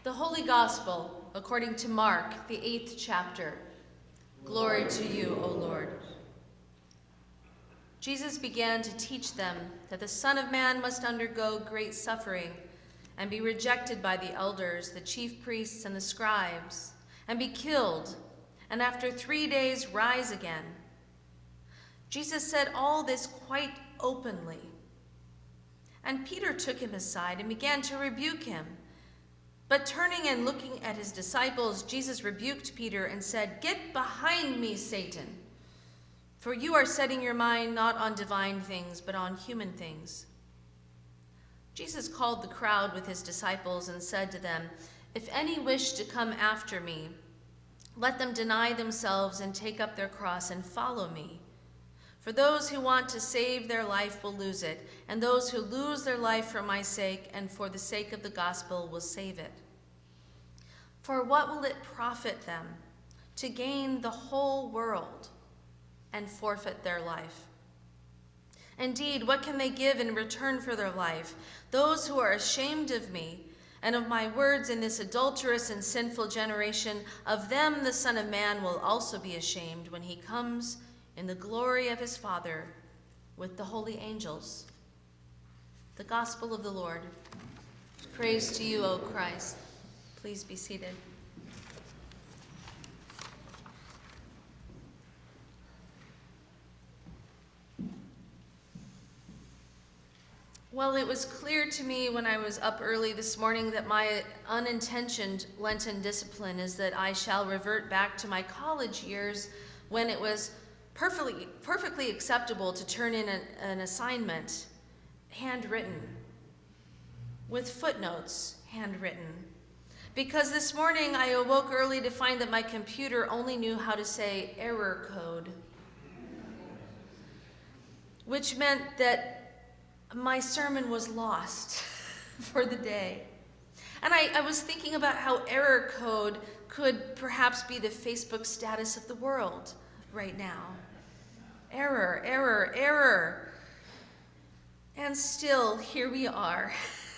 The Holy Gospel, according to Mark, the 8th chapter. Glory to you, O Lord. Jesus began to teach them that the Son of Man must undergo great suffering and be rejected by the elders, the chief priests, and the scribes, and be killed, and after 3 days rise again. Jesus said all this quite openly. And Peter took him aside and began to rebuke him. But turning and looking at his disciples, Jesus rebuked Peter and said, "Get behind me, Satan, for you are setting your mind not on divine things, but on human things." Jesus called the crowd with his disciples and said to them, "If any wish to come after me, let them deny themselves and take up their cross and follow me. For those who want to save their life will lose it, and those who lose their life for my sake and for the sake of the gospel will save it. For what will it profit them to gain the whole world and forfeit their life? Indeed, what can they give in return for their life? Those who are ashamed of me and of my words in this adulterous and sinful generation, of them the Son of Man will also be ashamed when he comes in the glory of his Father with the holy angels." The Gospel of the Lord. Praise to you, O Christ. Please be seated. Well, it was clear to me when I was up early this morning that my unintentioned Lenten discipline is that I shall revert back to my college years when it was perfectly acceptable to turn in an assignment, handwritten, with footnotes, handwritten. Because this morning I awoke early to find that my computer only knew how to say error code, which meant that my sermon was lost for the day. And I was thinking about how error code could perhaps be the Facebook status of the world right now. Error, error, error. And still, here we are.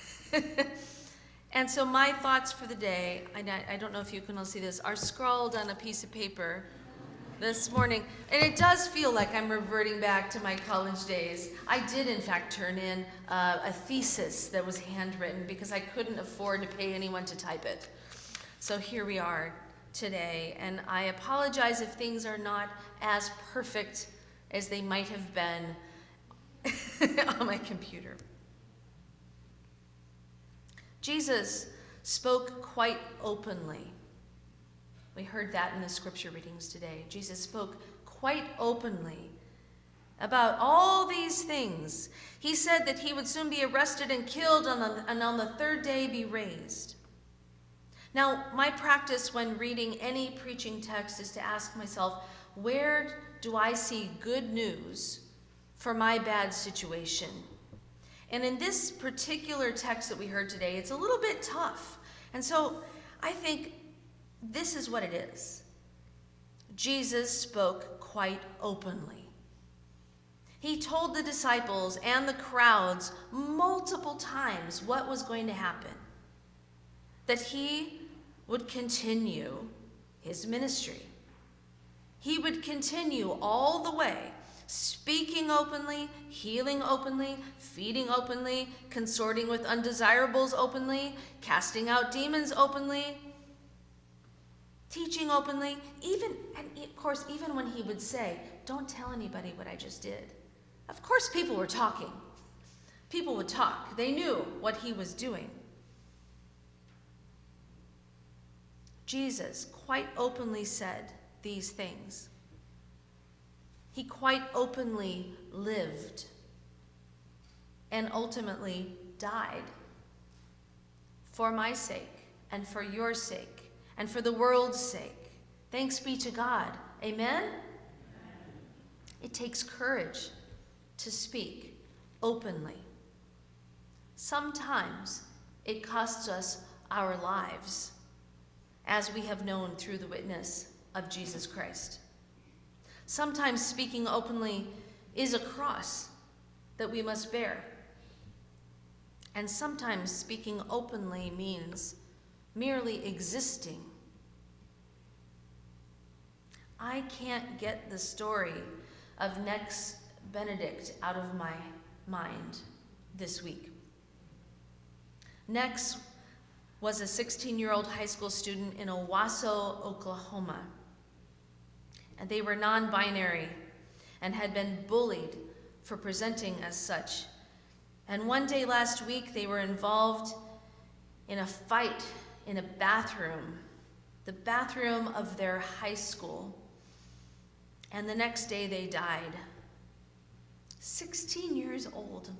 And so my thoughts for the day, I don't know if you can all see this, are scrawled on a piece of paper this morning. And it does feel like I'm reverting back to my college days. I did, in fact, turn in a thesis that was handwritten because I couldn't afford to pay anyone to type it. So here we are today. And I apologize if things are not as perfect as they might have been on my computer. Jesus spoke quite openly. We heard that in the scripture readings today. Jesus spoke quite openly about all these things. He said that he would soon be arrested and killed and on the third day be raised. Now, my practice when reading any preaching text is to ask myself, where do I see good news for my bad situation? And in this particular text that we heard today, it's a little bit tough. And so I think this is what it is. Jesus spoke quite openly. He told the disciples and the crowds multiple times what was going to happen. That he would continue his ministry. He would continue all the way, speaking openly, healing openly, feeding openly, consorting with undesirables openly, casting out demons openly, teaching openly, and of course, even when he would say, "Don't tell anybody what I just did." Of course, people were talking. People would talk. They knew what he was doing. Jesus quite openly said these things. He quite openly lived and ultimately died for my sake and for your sake and for the world's sake. Thanks be to God. Amen? It takes courage to speak openly. Sometimes it costs us our lives, as we have known through the witness of Jesus Christ. Sometimes speaking openly is a cross that we must bear. And sometimes speaking openly means merely existing. I can't get the story of Nex Benedict out of my mind this week. Nex was a 16-year-old high school student in Owasso, Oklahoma. And they were non-binary and had been bullied for presenting as such. And one day last week, they were involved in a fight in a bathroom, the bathroom of their high school. And the next day they died. 16 years old.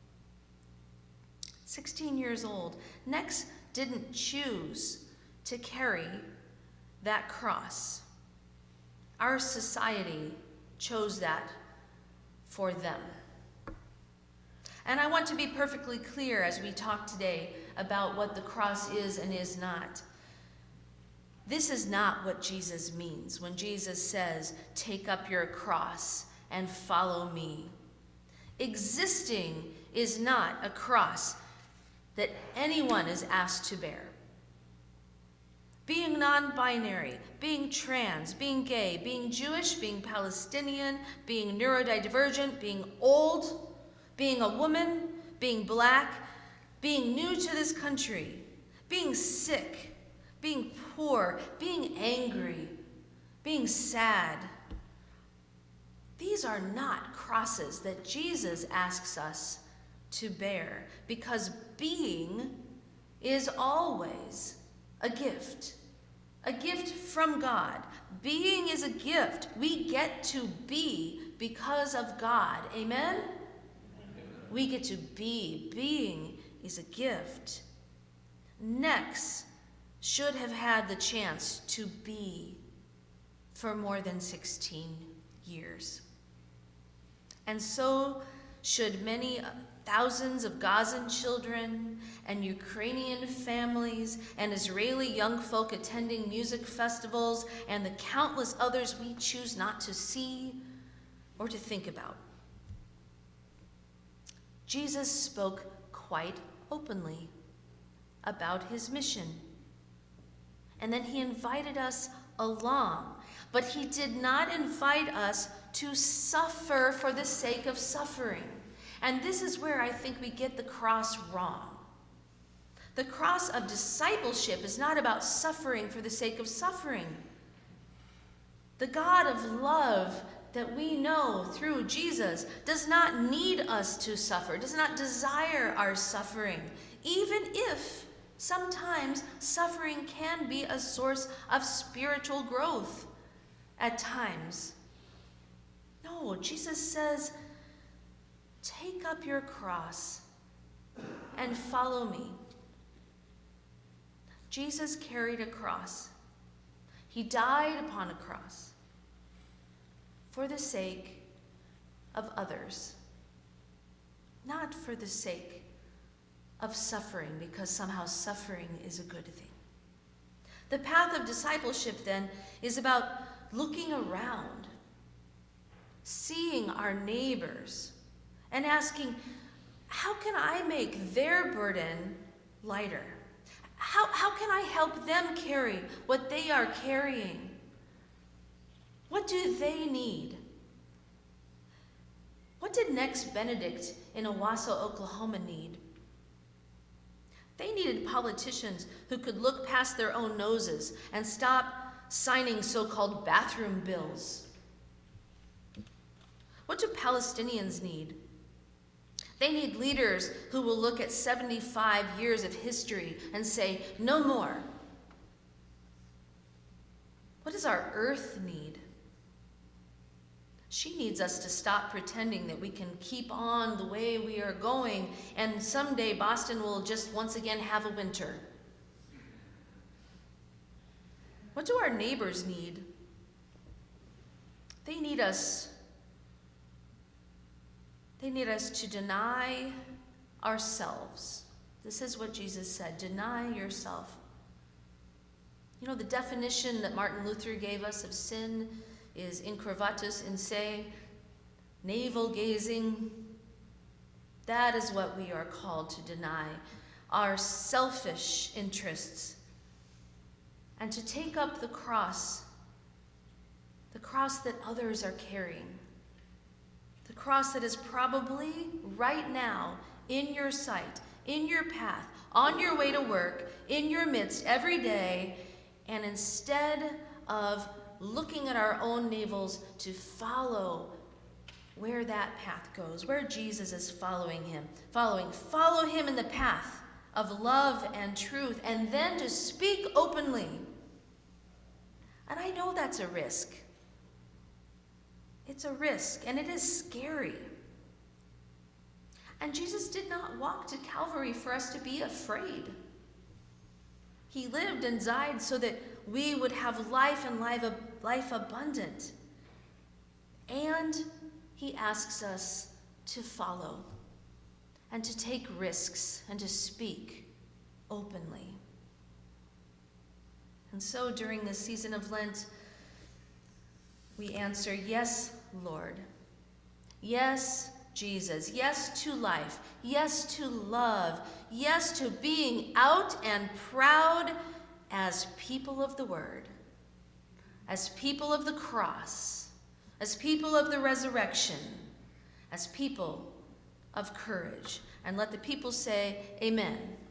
16 years old. Nex didn't choose to carry that cross. Our society chose that for them. And I want to be perfectly clear as we talk today about what the cross is and is not. This is not what Jesus means when Jesus says, "Take up your cross and follow me." Existing is not a cross that anyone is asked to bear. Being non-binary, being trans, being gay, being Jewish, being Palestinian, being neurodivergent, being old, being a woman, being black, being new to this country, being sick, being poor, being angry, being sad. These are not crosses that Jesus asks us to bear, because being is always a gift from God. Being is a gift. We get to be because of God. Amen? We get to be. Being is a gift. Nex should have had the chance to be for more than 16 years. And so should many thousands of Gazan children and Ukrainian families and Israeli young folk attending music festivals and the countless others we choose not to see or to think about. Jesus spoke quite openly about his mission. And then he invited us along. But he did not invite us to suffer for the sake of suffering. And this is where I think we get the cross wrong. The cross of discipleship is not about suffering for the sake of suffering. The God of love that we know through Jesus does not need us to suffer, does not desire our suffering, even if sometimes suffering can be a source of spiritual growth at times. No, Jesus says, "Take up your cross and follow me." Jesus carried a cross. He died upon a cross for the sake of others, not for the sake of suffering, because somehow suffering is a good thing. The path of discipleship, then, is about looking around, seeing our neighbors, and asking, how can I make their burden lighter? How can I help them carry what they are carrying? What do they need? What did Nex Benedict in Owasso, Oklahoma need? They needed politicians who could look past their own noses and stop signing so-called bathroom bills. What do Palestinians need? They need leaders who will look at 75 years of history and say, no more. What does our earth need? She needs us to stop pretending that we can keep on the way we are going, and someday Boston will just once again have a winter. What do our neighbors need? They need us to deny ourselves. This is what Jesus said, deny yourself. You know, the definition that Martin Luther gave us of sin is incurvatus in se, navel gazing. That is what we are called to deny. Our selfish interests, and to take up the cross that others are carrying, the cross that is probably right now in your sight, in your path, on your way to work, in your midst every day, and instead of looking at our own navels to follow where that path goes, where Jesus is follow him in the path of love and truth, and then to speak openly. And I know that's a risk. It's a risk, and it is scary. And Jesus did not walk to Calvary for us to be afraid. He lived and died so that we would have life and life abundant. And he asks us to follow and to take risks and to speak openly. And so during this season of Lent, we answer, yes, Lord. Yes, Jesus. Yes to life. Yes to love. Yes to being out and proud as people of the word, as people of the cross, as people of the resurrection, as people of courage. And let the people say, amen.